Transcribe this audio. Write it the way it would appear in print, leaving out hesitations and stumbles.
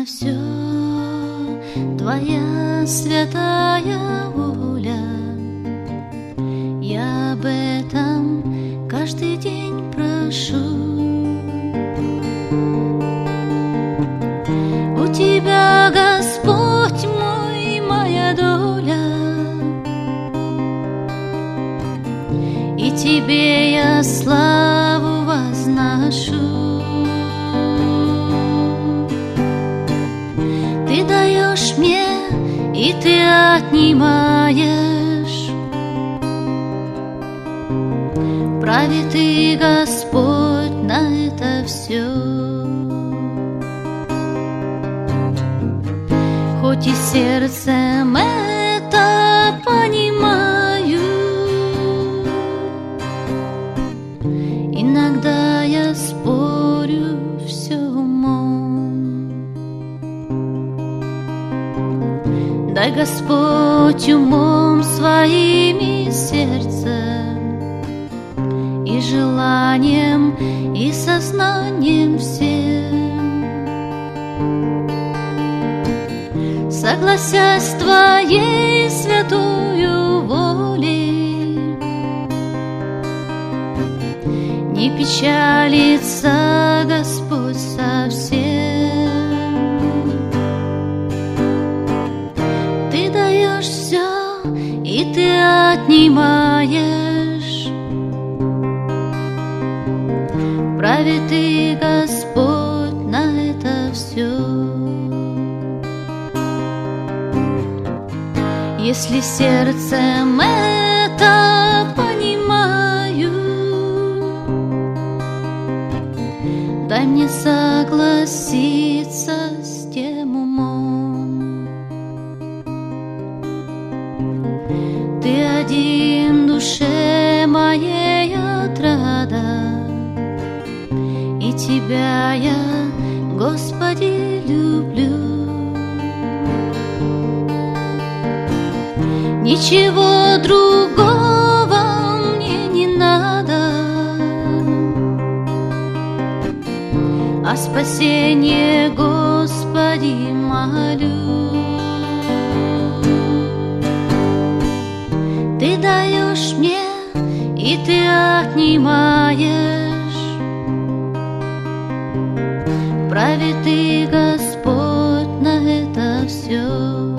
все Твоя святая воля. Я об этом каждый день прошу. У Тебя, Господь мой, моя доля, и Тебе я славу возношу. Ты даешь мне, и Ты отнимаешь. Правит Ты, Господь, на это все. Хоть и сердцем это понимаю, иногда я спорю все умом. Дай, Господь, умом своим и сердцем, и желанием, и сознанием всем, согласясь с Твоей святою волей, не печалится Господь совсем. Ты даешь все, и Ты отнимаешь. Правит Ты, Господь, на это все. Если сердцем это понимаю, дай мне согласиться с тем умом. Ты один душе моей отрада, и Тебя я, Господи, люблю. Ничего другого мне не надо, о спасении, Господи, молю. Ты даешь мне, и Ты отнимаешь. Правит Ты, Господь, на это все.